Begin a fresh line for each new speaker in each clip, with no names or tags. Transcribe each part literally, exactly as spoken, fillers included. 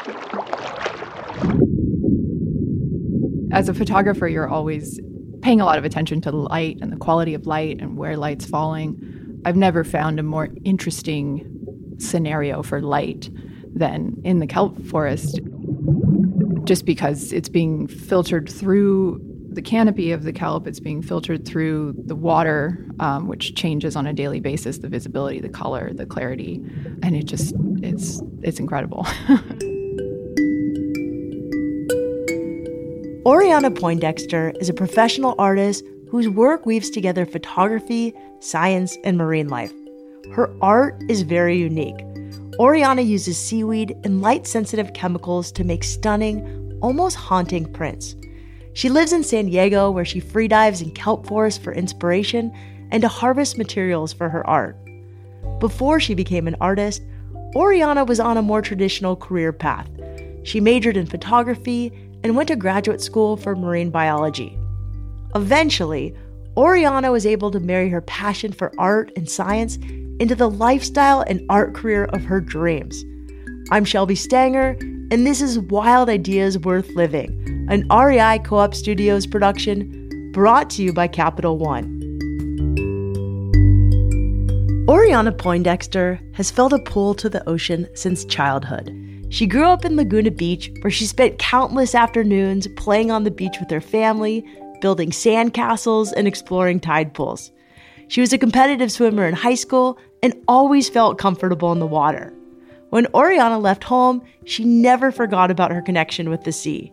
As a photographer, you're always paying a lot of attention to the light and the quality of light and where light's falling. I've never found a more interesting scenario for light than in the kelp forest, just because it's being filtered through the canopy of the kelp, it's being filtered through the water, um, which changes on a daily basis, the visibility, the color, the clarity, and it just, it's, it's incredible.
Oriana Poindexter is a professional artist whose work weaves together photography, science, and marine life. Her art is very unique. Oriana uses seaweed and light-sensitive chemicals to make stunning, almost haunting prints. She lives in San Diego, where she freedives in kelp forests for inspiration and to harvest materials for her art. Before she became an artist, Oriana was on a more traditional career path. She majored in photography and went to graduate school for marine biology. Eventually, Oriana was able to marry her passion for art and science into the lifestyle and art career of her dreams. I'm Shelby Stanger, and this is Wild Ideas Worth Living, an R E I Co-op Studios production brought to you by Capital One. Oriana Poindexter has felt a pull to the ocean since childhood. She grew up in Laguna Beach, where she spent countless afternoons playing on the beach with her family, building sandcastles, and exploring tide pools. She was a competitive swimmer in high school and always felt comfortable in the water. When Oriana left home, she never forgot about her connection with the sea.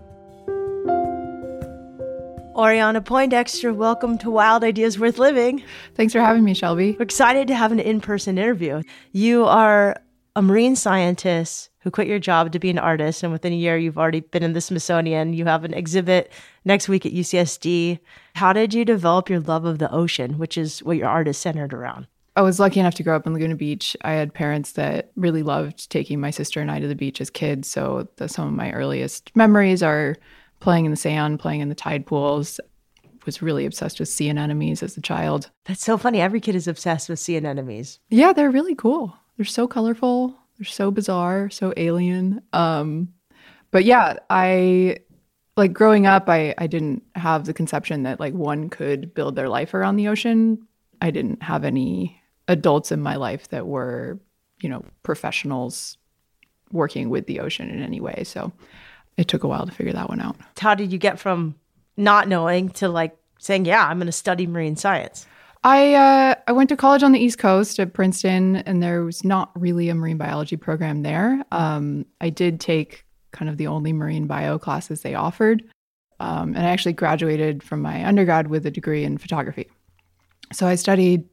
Oriana Poindexter, welcome to Wild Ideas Worth Living.
Thanks for having me, Shelby.
We're excited to have an in-person interview. You are a marine scientist who quit your job to be an artist, and within a year, you've already been in the Smithsonian. You have an exhibit next week at U C S D. How did you develop your love of the ocean, which is what your art is centered around?
I was lucky enough to grow up in Laguna Beach. I had parents that really loved taking my sister and I to the beach as kids, so the, some of my earliest memories are playing in the sand, playing in the tide pools. Was really obsessed with sea anemones as a child.
That's so funny. Every kid is obsessed with sea anemones.
Yeah, they're really cool. They're so colorful. They're so bizarre, so alien. Um, but yeah, I, like growing up, I, I didn't have the conception that like one could build their life around the ocean. I didn't have any adults in my life that were, you know, professionals working with the ocean in any way. So it took a while to figure that one out.
How did you get from not knowing to like saying, yeah, I'm going to study marine science?
I uh, I went to college on the East Coast at Princeton, and there was not really a marine biology program there. Um, I did take kind of the only marine bio classes they offered, um, and I actually graduated from my undergrad with a degree in photography. So I studied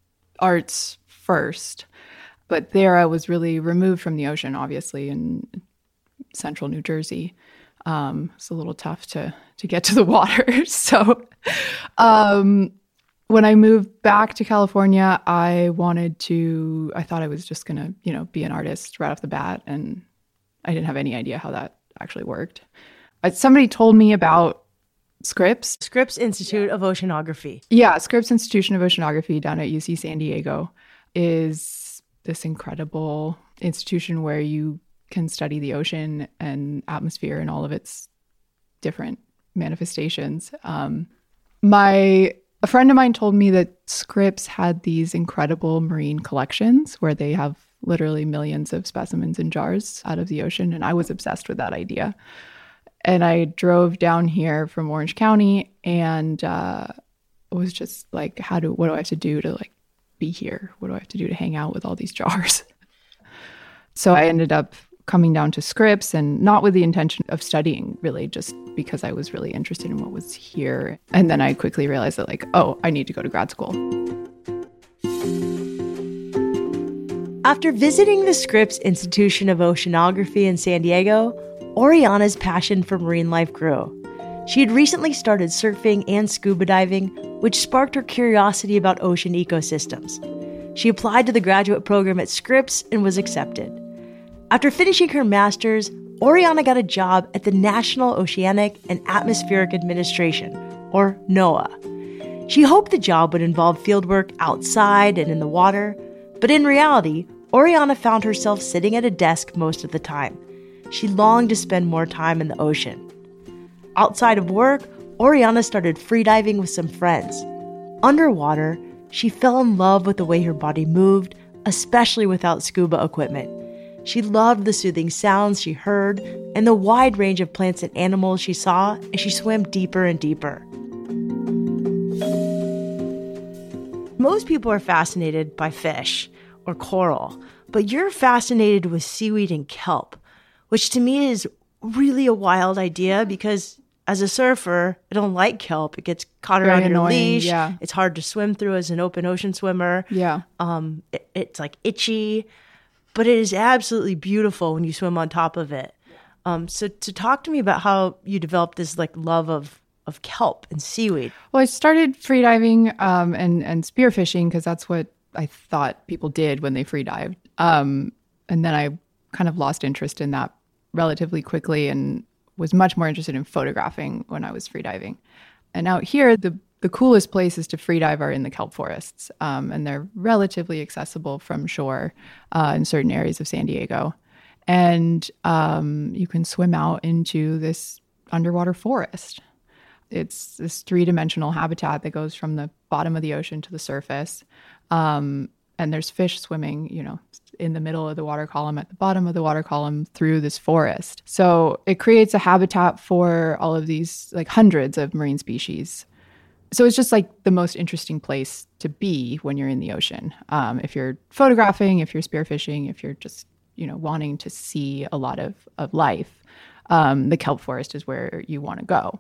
arts first, but there I was really removed from the ocean, obviously, in central New Jersey. Um, it's a little tough to to get to the water. so um, when I moved back to California, I wanted to, I thought I was just going to, you know, be an artist right off the bat. And I didn't have any idea how that actually worked. I, somebody told me about Scripps.
Scripps Institute of Oceanography.
Yeah, Scripps Institution of Oceanography down at U C San Diego is this incredible institution where you can study the ocean and atmosphere and all of its different manifestations. Um, my a friend of mine told me that Scripps had these incredible marine collections where they have literally millions of specimens in jars out of the ocean, and I was obsessed with that idea. And I drove down here from Orange County and uh, was just like, how do what do I have to do to like be here? What do I have to do to hang out with all these jars? So I ended up coming down to Scripps, and not with the intention of studying, really, just because I was really interested in what was here. And then I quickly realized that like, oh, I need to go to grad school.
After visiting the Scripps Institution of Oceanography in San Diego, Oriana's passion for marine life grew. She had recently started surfing and scuba diving, which sparked her curiosity about ocean ecosystems. She applied to the graduate program at Scripps and was accepted. After finishing her master's, Oriana got a job at the National Oceanic and Atmospheric Administration, or NOAA. She hoped the job would involve fieldwork outside and in the water, but in reality, Oriana found herself sitting at a desk most of the time. she longed to spend more time in the ocean. Outside of work, Oriana started freediving with some friends. Underwater, she fell in love with the way her body moved, especially without scuba equipment. She loved the soothing sounds she heard and the wide range of plants and animals she saw as she swam deeper and deeper. Most people are fascinated by fish or coral, but you're fascinated with seaweed and kelp, which to me is really a wild idea because as a surfer, I don't like kelp. It gets caught
Very
around your
annoying,
leash.
yeah.
It's hard to swim through as an open ocean swimmer.
Yeah.
Um, it, it's like itchy, but it is absolutely beautiful when you swim on top of it. Um, so to talk to me about how you developed this like love of of kelp and seaweed.
Well, I started freediving um, and and spearfishing because that's what I thought people did when they freedived. Um, and then I kind of lost interest in that relatively quickly and was much more interested in photographing when I was freediving. And out here, the the coolest places to freedive are in the kelp forests, um, and they're relatively accessible from shore uh, in certain areas of San Diego. And um, you can swim out into this underwater forest. It's this three-dimensional habitat that goes from the bottom of the ocean to the surface. Um, and there's fish swimming, you know, in the middle of the water column, at the bottom of the water column through this forest. So it creates a habitat for all of these, like hundreds of marine species. So it's just like the most interesting place to be when you're in the ocean. Um, if you're photographing, if you're spearfishing, if you're just, you know, wanting to see a lot of, of life, um, the kelp forest is where you want to go.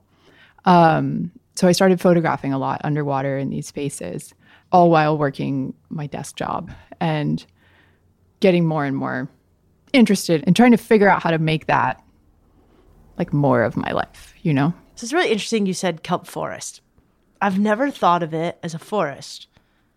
Um, so I started photographing a lot underwater in these spaces, all while working my desk job and getting more and more interested in trying to figure out how to make that like more of my life, you know?
So it's really interesting you said kelp forest. I've never thought of it as a forest.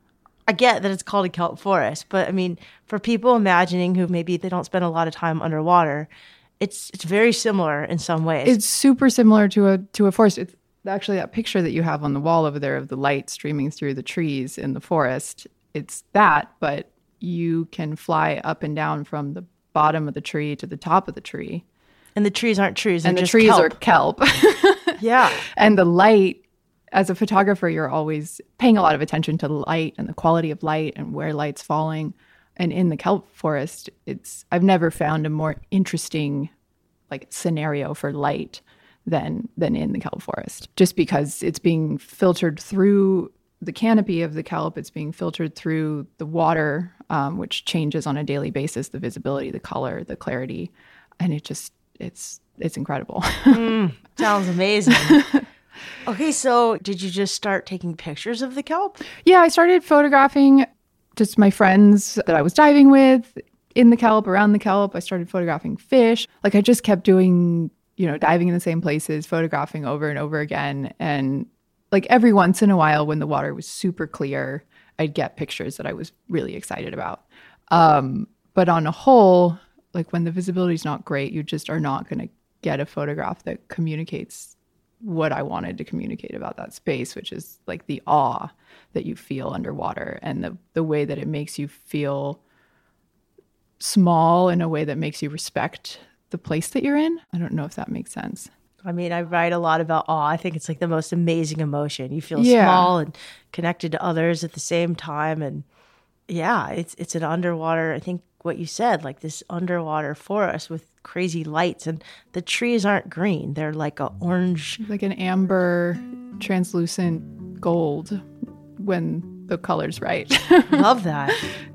I get that it's called a kelp forest, but I mean, for people imagining who maybe they don't spend a lot of time underwater, it's it's very similar in some ways.
It's super similar to a to a forest. It's actually that picture that you have on the wall over there of the light streaming through the trees in the forest. It's that, but you can fly up and down from the bottom of the tree to the top of the tree.
And the trees aren't trees, they're
and the
just
trees
kelp.
are kelp.
Yeah.
And the light, as a photographer, you're always paying a lot of attention to the light and the quality of light and where light's falling. And in the kelp forest, it's I've never found a more interesting like scenario for light than than in the kelp forest. Just because it's being filtered through the canopy of the kelp, it's being filtered through the water, um, which changes on a daily basis, the visibility, the color, the clarity, and it just it's it's incredible.
mm, sounds amazing. Okay, so did you just start taking pictures of the kelp?
Yeah, I started photographing just my friends that I was diving with in the kelp, around the kelp. I started photographing fish. Like I just kept doing, you know, diving in the same places, photographing over and over again. And like every once in a while when the water was super clear, I'd get pictures that I was really excited about. Um, but on a whole, like when the visibility is not great, you just are not going to get a photograph that communicates what I wanted to communicate about that space, which is like the awe that you feel underwater and the the way that it makes you feel small in a way that makes you respect the place that you're in. I don't know if that makes sense.
I mean, I write a lot about awe. I think it's like the most amazing emotion. You feel
Yeah.
small and connected to others at the same time. And yeah, it's it's an underwater, I think what you said, like this underwater forest with crazy lights, and the trees aren't green. They're like a orange.
Like an amber, translucent gold when the color's right.
Love that.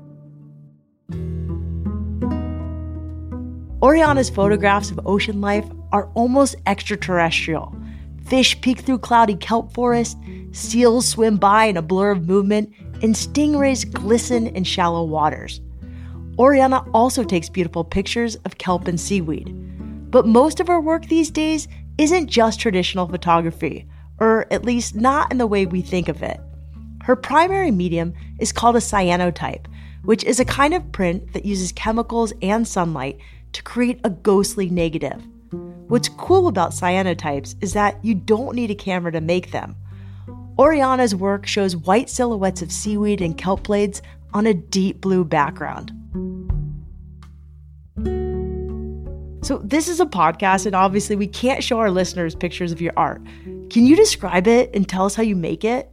Oriana's photographs of ocean life are almost extraterrestrial. Fish peek through cloudy kelp forest, seals swim by in a blur of movement, and stingrays glisten in shallow waters. Oriana also takes beautiful pictures of kelp and seaweed. But most of her work these days isn't just traditional photography, or at least not in the way we think of it. Her primary medium is called a cyanotype, which is a kind of print that uses chemicals and sunlight to create a ghostly negative. What's cool about cyanotypes is that you don't need a camera to make them. Oriana's work shows white silhouettes of seaweed and kelp blades on a deep blue background. So this is a podcast, and obviously we can't show our listeners pictures of your art. Can you describe it and tell us how you make it?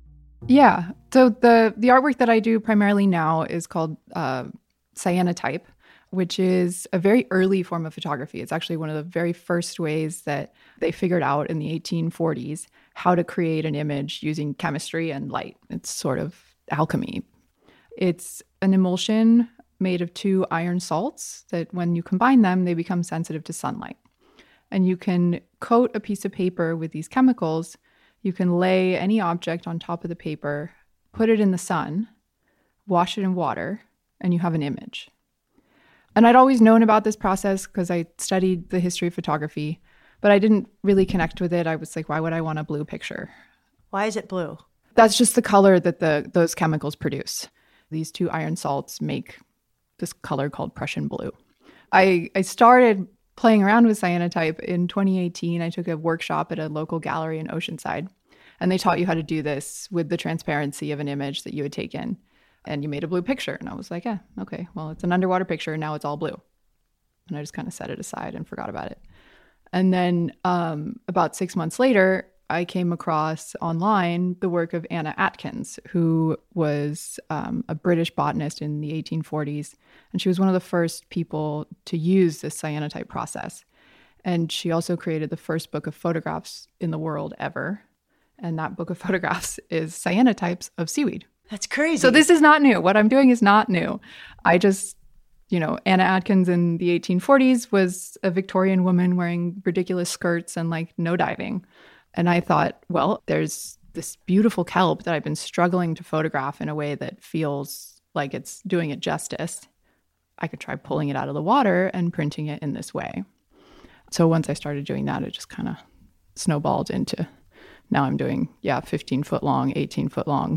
Yeah. So the, the artwork that I do primarily now is called uh, cyanotype, which is a very early form of photography. It's actually one of the very first ways that they figured out in the eighteen forties how to create an image using chemistry and light. It's sort of alchemy. It's an emulsion made of two iron salts that when you combine them, they become sensitive to sunlight. And you can coat a piece of paper with these chemicals. You can lay any object on top of the paper, put it in the sun, wash it in water, and you have an image. And I'd always known about this process because I studied the history of photography, but I didn't really connect with it. I was like, why would I want a blue picture?
Why is it blue?
That's just the color that the those chemicals produce. These two iron salts make this color called Prussian blue. I, I started playing around with cyanotype in twenty eighteen. I took a workshop at a local gallery in Oceanside, and they taught you how to do this with the transparency of an image that you had taken, and you made a blue picture. And I was like, yeah, okay, well, it's an underwater picture, and now it's all blue. And I just kind of set it aside and forgot about it. And then um, about six months later, I came across online the work of Anna Atkins, who was um, a British botanist in the eighteen forties. And she was one of the first people to use this cyanotype process. And she also created the first book of photographs in the world ever. And that book of photographs is cyanotypes of seaweed.
That's crazy.
So this is not new. What I'm doing is not new. I just, you know, Anna Atkins in the eighteen forties was a Victorian woman wearing ridiculous skirts and like no diving. And I thought, well, there's this beautiful kelp that I've been struggling to photograph in a way that feels like it's doing it justice. I could try pulling it out of the water and printing it in this way. So once I started doing that, it just kind of snowballed into now I'm doing, yeah, fifteen foot long, eighteen foot long,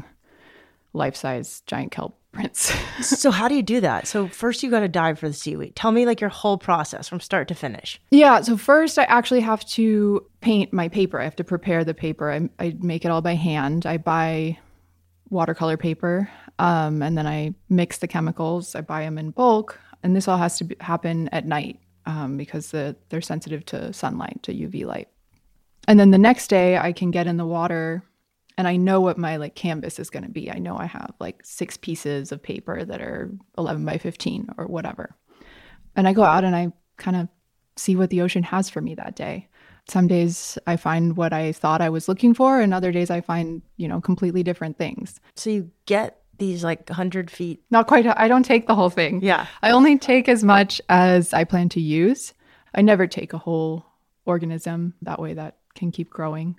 life-size giant kelp prints.
So how do you do that? So first you got to dive for the seaweed. Tell me like your whole process from start to finish.
Yeah. So first I actually have to paint my paper. I have to prepare the paper. I, I make it all by hand. I buy watercolor paper um, and then I mix the chemicals. I buy them in bulk. And this all has to be, happen at night um, because the, they're sensitive to sunlight, to U V light. And then the next day I can get in the water and I know what my like canvas is going to be. I know I have like six pieces of paper that are eleven by fifteen or whatever. And I go out and I kind of see what the ocean has for me that day. Some days I find what I thought I was looking for, and other days I find, you know, completely different things.
So you get these like one hundred feet.
Not quite. I don't take the whole thing.
Yeah.
I only take as much as I plan to use. I never take a whole organism. That way that can keep growing.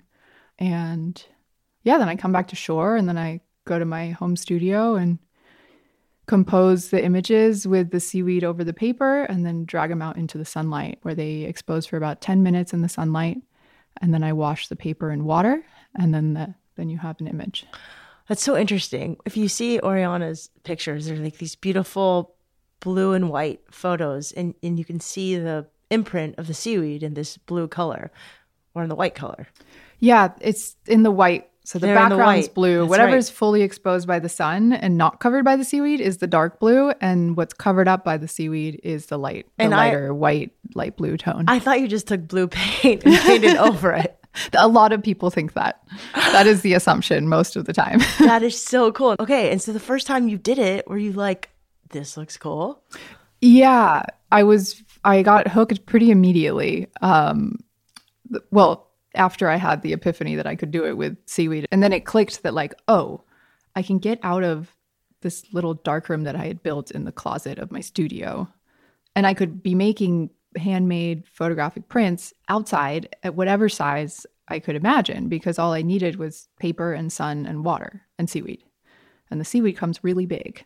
And yeah, then I come back to shore and then I go to my home studio and compose the images with the seaweed over the paper and then drag them out into the sunlight where they expose for about ten minutes in the sunlight. And then I wash the paper in water and then the, then you have an image.
That's so interesting. If you see Oriana's pictures, they're like these beautiful blue and white photos and, and you can see the imprint of the seaweed in this blue color or in the white color.
Yeah, it's in the white. So the
They're in the
background's
white.
blue.
That's
Whatever
right.
is fully exposed by the sun and not covered by the seaweed is the dark blue. And what's covered up by the seaweed is the light, the
And I-
lighter white, light blue tone.
I thought you just took blue paint and painted over it.
A lot of people think that. That is the assumption most of the time.
That is so cool. Okay, and so the first time you did it, were you like, this looks cool?
Yeah, I was, I got hooked pretty immediately. Um, th- well, after I had the epiphany that I could do it with seaweed. And then it clicked that like, oh, I can get out of this little darkroom that I had built in the closet of my studio. And I could be making handmade photographic prints outside at whatever size I could imagine, because all I needed was paper and sun and water and seaweed. And the seaweed comes really big.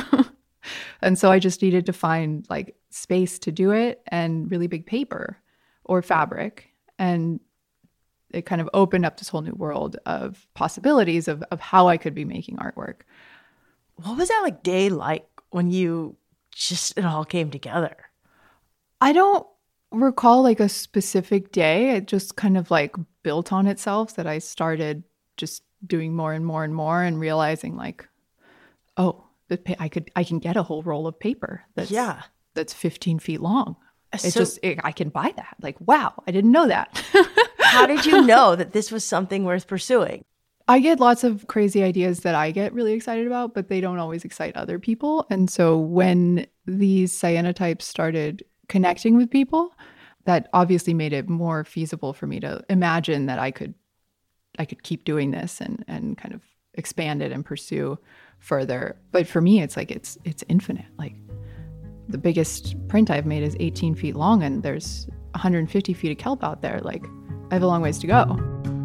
And so I just needed to find like space to do it and really big paper or fabric. And it kind of opened up this whole new world of possibilities of, of how I could be making artwork.
What was that like day like when you just, it all came together?
I don't recall like a specific day. It just kind of like built on itself that I started just doing more and more and more and realizing like, oh, the pa- I could I can get a whole roll of paper that's
Yeah.
that's fifteen feet long. It's
So-
just, it, I can buy that. Like, wow, I didn't know that.
How did you know that this was something worth pursuing?
I get lots of crazy ideas that I get really excited about, but they don't always excite other people. And so when these cyanotypes started connecting with people, that obviously made it more feasible for me to imagine that I could I could keep doing this and and kind of expand it and pursue further. But for me, it's like it's it's infinite. Like the biggest print I've made is eighteen feet long, and there's one hundred fifty feet of kelp out there. Like I have a long ways to go.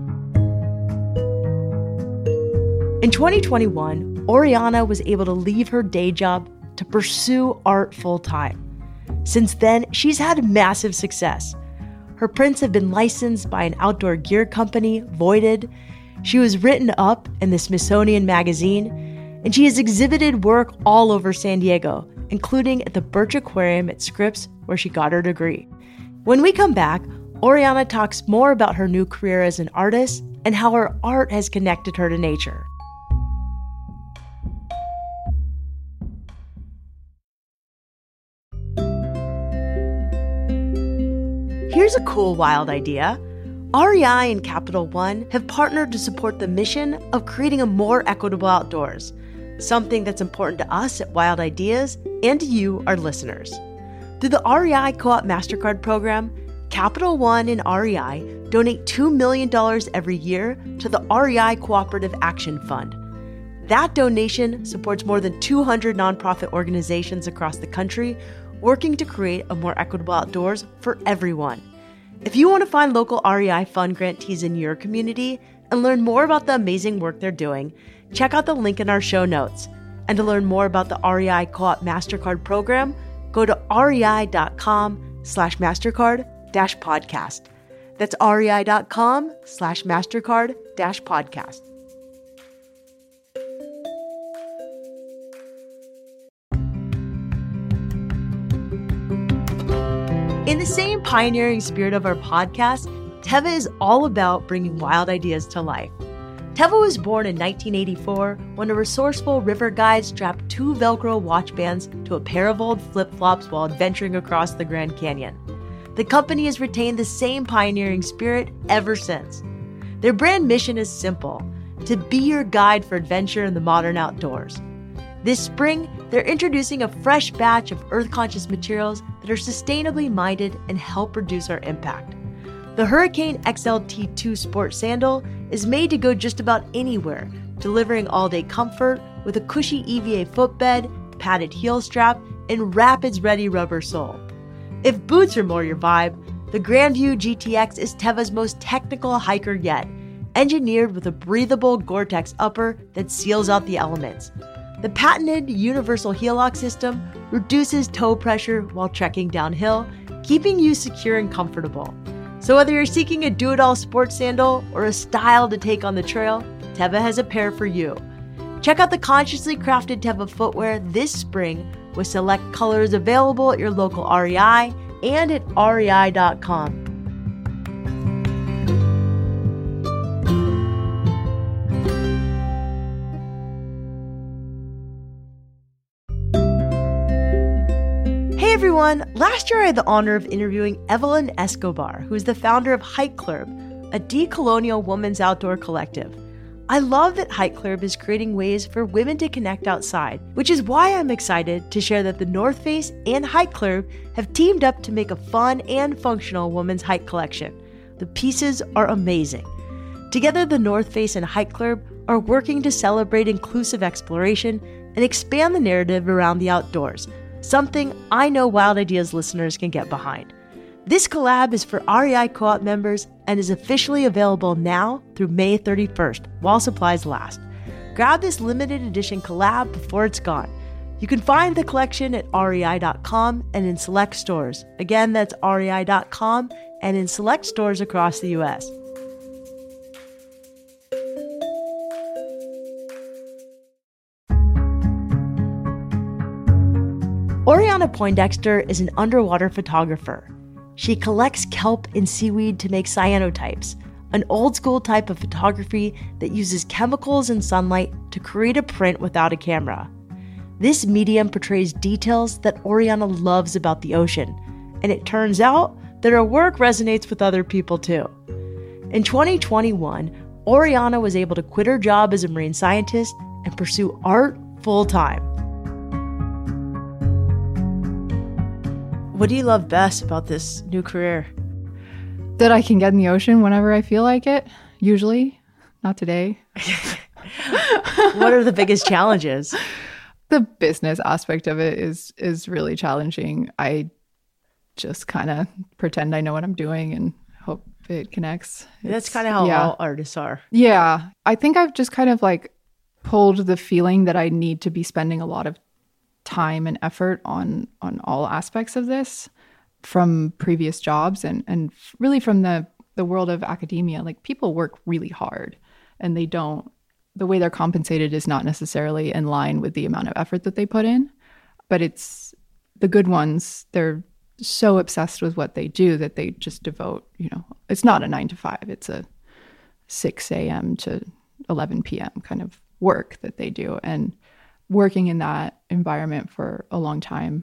In twenty twenty-one, Oriana was able to leave her day job to pursue art full-time. Since then, she's had massive success. Her prints have been licensed by an outdoor gear company, Voided. She was written up in the Smithsonian Magazine, and she has exhibited work all over San Diego, including at the Birch Aquarium at Scripps, where she got her degree. When we come back, Oriana talks more about her new career as an artist and how her art has connected her to nature. Here's a cool, wild idea. R E I and Capital One have partnered to support the mission of creating a more equitable outdoors, something that's important to us at Wild Ideas and to you, our listeners. Through the R E I Co-op MasterCard program, Capital One and R E I donate two million dollars every year to the R E I Cooperative Action Fund. That donation supports more than two hundred nonprofit organizations across the country working to create a more equitable outdoors for everyone. If you want to find local R E I fund grantees in your community and learn more about the amazing work they're doing, check out the link in our show notes. And to learn more about the R E I Co-op MasterCard program, go to rei.com slash MasterCard dash podcast. That's rei.com slash MasterCard dash podcast. In the same pioneering spirit of our podcast, Teva is all about bringing wild ideas to life. Teva was born in nineteen eighty-four when a resourceful river guide strapped two Velcro watch bands to a pair of old flip-flops while adventuring across the Grand Canyon. The company has retained the same pioneering spirit ever since. Their brand mission is simple: to be your guide for adventure in the modern outdoors. This spring, they're introducing a fresh batch of earth-conscious materials that are sustainably minded and help reduce our impact. The Hurricane X L T two Sport Sandal is made to go just about anywhere, delivering all-day comfort with a cushy E V A footbed, padded heel strap, and Rapids-ready rubber sole. If boots are more your vibe, the Grandview G T X is Teva's most technical hiker yet, engineered with a breathable Gore-Tex upper that seals out the elements. The patented universal heel lock system reduces toe pressure while trekking downhill, keeping you secure and comfortable. So whether you're seeking a do-it-all sports sandal or a style to take on the trail, Teva has a pair for you. Check out the consciously crafted Teva footwear this spring with select colors available at your local R E I and at R E I dot com. Hey everyone! Last year I had the honor of interviewing Evelyn Escobar, who is the founder of Hike Club, a decolonial women's outdoor collective. I love that Hike Club is creating ways for women to connect outside, which is why I'm excited to share that the North Face and Hike Club have teamed up to make a fun and functional women's hike collection. The pieces are amazing. Together, the North Face and Hike Club are working to celebrate inclusive exploration and expand the narrative around the outdoors, something I know Wild Ideas listeners can get behind. This collab is for R E I Co-op members and is officially available now through May thirty-first, while supplies last. Grab this limited edition collab before it's gone. You can find the collection at R E I dot com and in select stores. Again, that's R E I dot com and in select stores across the U S. Oriana Poindexter is an underwater photographer. She collects kelp and seaweed to make cyanotypes, an old-school type of photography that uses chemicals and sunlight to create a print without a camera. This medium portrays details that Oriana loves about the ocean, And it turns out that her work resonates with other people too. In twenty twenty-one, Oriana was able to quit her job as a marine scientist and pursue art full-time. What do you love best about this new career?
That I can get in the ocean whenever I feel like it, usually. Not today.
What are the biggest challenges?
The business aspect of it is is really challenging. I just kind of pretend I know what I'm doing and hope it connects. It's,
That's kind of how
yeah.
all artists are.
Yeah. I think I've just kind of like pulled the feeling that I need to be spending a lot of time and effort on on all aspects of this from previous jobs and and really from the the world of academia. Like, people work really hard and they don't, the way they're compensated is not necessarily in line with the amount of effort that they put in. But it's the good ones, they're so obsessed with what they do that they just devote, you know, it's not a nine to five, it's a six a.m. to eleven p.m. kind of work that they do. And working in that environment for a long time,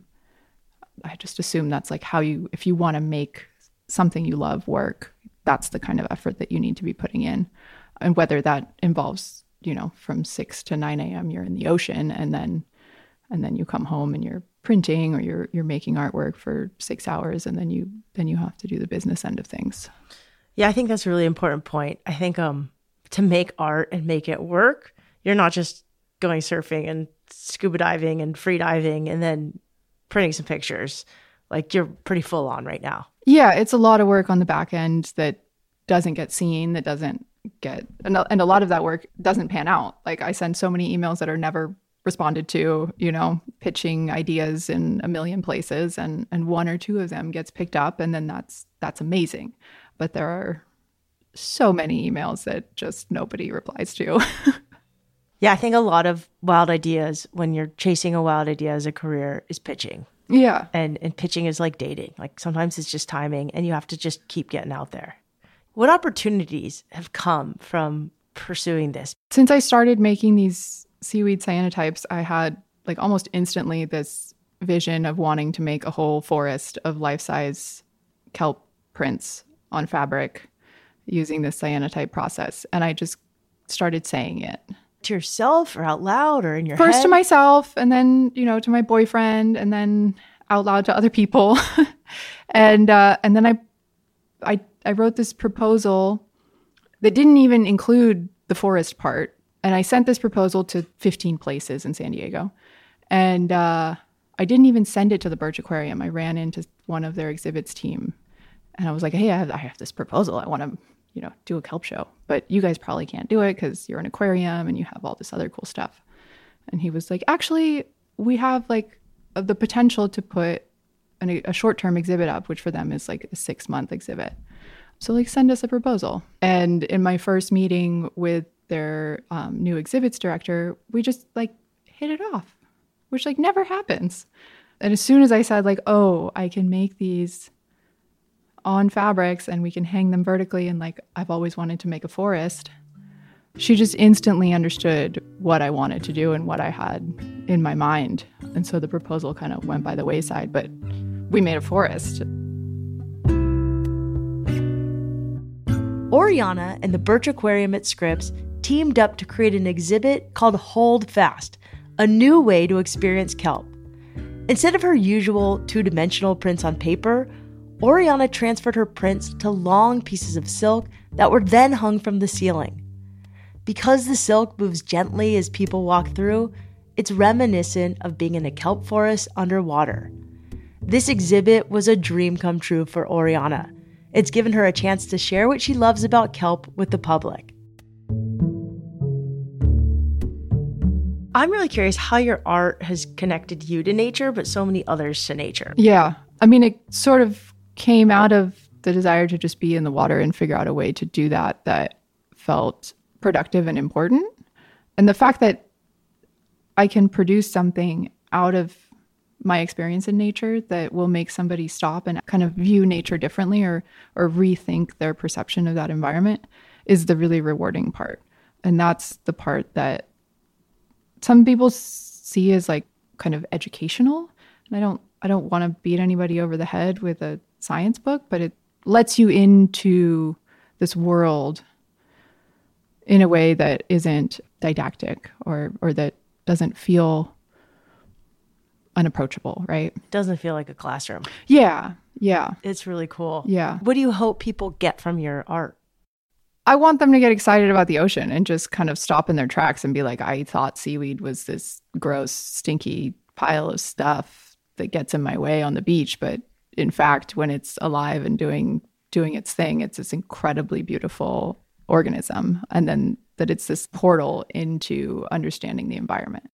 I just assume that's like how you, if you want to make something you love work, that's the kind of effort that you need to be putting in. And whether that involves, you know, from six to nine a.m. you're in the ocean, and then and then you come home and you're printing or you're you're making artwork for six hours, and then you then you have to do the business end of things.
Yeah, I think that's a really important point. I think um to make art and make it work, you're not just going surfing and scuba diving and free diving and then printing some pictures. Like, you're pretty full on right now.
Yeah, it's a lot of work on the back end that doesn't get seen, that doesn't get, and a, and a lot of that work doesn't pan out. Like, I send so many emails that are never responded to, you know, pitching ideas in a million places, and and one or two of them gets picked up, and then that's that's amazing. But there are so many emails that just nobody replies to.
Yeah, I think a lot of wild ideas, when you're chasing a wild idea as a career, is pitching.
Yeah.
And and pitching is like dating. Like, sometimes it's just timing and you have to just keep getting out there. What opportunities have come from pursuing this?
Since I started making these seaweed cyanotypes, I had like almost instantly this vision of wanting to make a whole forest of life-size kelp prints on fabric using this cyanotype process. And I just started saying it.
To yourself or out loud or in your
First
head?
to myself, and then, you know, to my boyfriend, and then out loud to other people. and uh, and then I, I I wrote this proposal that didn't even include the forest part. And I sent this proposal to fifteen places in San Diego. And uh, I didn't even send it to the Birch Aquarium. I ran into one of their exhibits team and I was like, hey, I have, I have this proposal. I want to, you know, do a kelp show, but you guys probably can't do it because you're an aquarium and you have all this other cool stuff. And he was like, actually, we have like the potential to put an, a short-term exhibit up, which for them is like a six-month exhibit. So like, send us a proposal. And in my first meeting with their um, new exhibits director, we just like hit it off, which like never happens. And as soon as I said like, oh, I can make these on fabrics and we can hang them vertically, and like, I've always wanted to make a forest, she just instantly understood what I wanted to do and what I had in my mind. And so the proposal kind of went by the wayside, but we made a forest.
Oriana and the Birch Aquarium at Scripps teamed up to create an exhibit called Hold Fast, a new way to experience kelp. Instead of her usual two-dimensional prints on paper, Oriana transferred her prints to long pieces of silk that were then hung from the ceiling. Because the silk moves gently as people walk through, it's reminiscent of being in a kelp forest underwater. This exhibit was a dream come true for Oriana. It's given her a chance to share what she loves about kelp with the public. I'm really curious how your art has connected you to nature, but so many others to nature.
Yeah. I mean, it sort of came out of the desire to just be in the water and figure out a way to do that that felt productive and important. And the fact that I can produce something out of my experience in nature that will make somebody stop and kind of view nature differently, or or rethink their perception of that environment, is the really rewarding part. And that's the part that some people see as like kind of educational. And I don't I don't want to beat anybody over the head with a science book, but it lets you into this world in a way that isn't didactic or or that doesn't feel unapproachable, right?
Doesn't feel like a classroom.
Yeah, yeah.
It's really cool.
Yeah.
What do you hope people get from your art?
I want them to get excited about the ocean and just kind of stop in their tracks and be like, I thought seaweed was this gross, stinky pile of stuff that gets in my way on the beach. But in fact, when it's alive and doing doing its thing, it's this incredibly beautiful organism. And then that it's this portal into understanding the environment.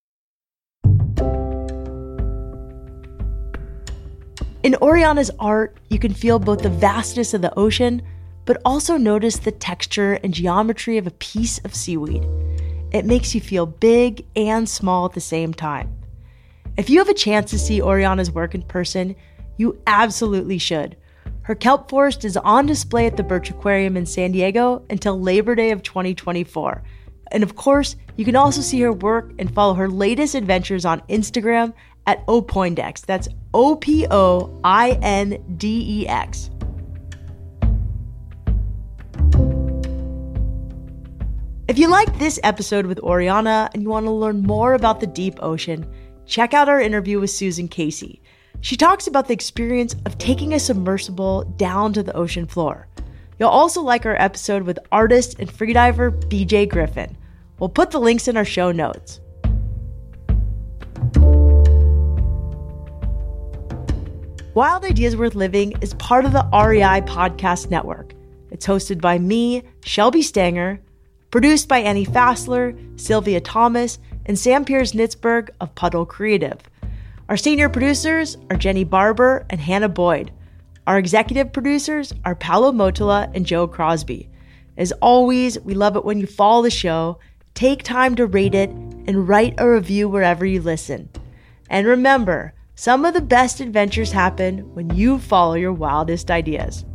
In Oriana's art, you can feel both the vastness of the ocean, but also notice the texture and geometry of a piece of seaweed. It makes you feel big and small at the same time. If you have a chance to see Oriana's work in person, you absolutely should. Her kelp forest is on display at the Birch Aquarium in San Diego until Labor Day of twenty twenty-four. And of course, you can also see her work and follow her latest adventures on Instagram at Opoindex. That's O P O I N D E X. If you liked this episode with Oriana and you want to learn more about the deep ocean, check out our interview with Susan Casey. She talks about the experience of taking a submersible down to the ocean floor. You'll also like our episode with artist and freediver B J Griffin. We'll put the links in our show notes. Wild Ideas Worth Living is part of the R E I Podcast Network. It's hosted by me, Shelby Stanger, produced by Annie Fassler, Sylvia Thomas, and Sam Piers-Nitzberg of Puddle Creative. Our senior producers are Jenny Barber and Hannah Boyd. Our executive producers are Paolo Motola and Joe Crosby. As always, we love it when you follow the show, take time to rate it, and write a review wherever you listen. And remember, some of the best adventures happen when you follow your wildest ideas.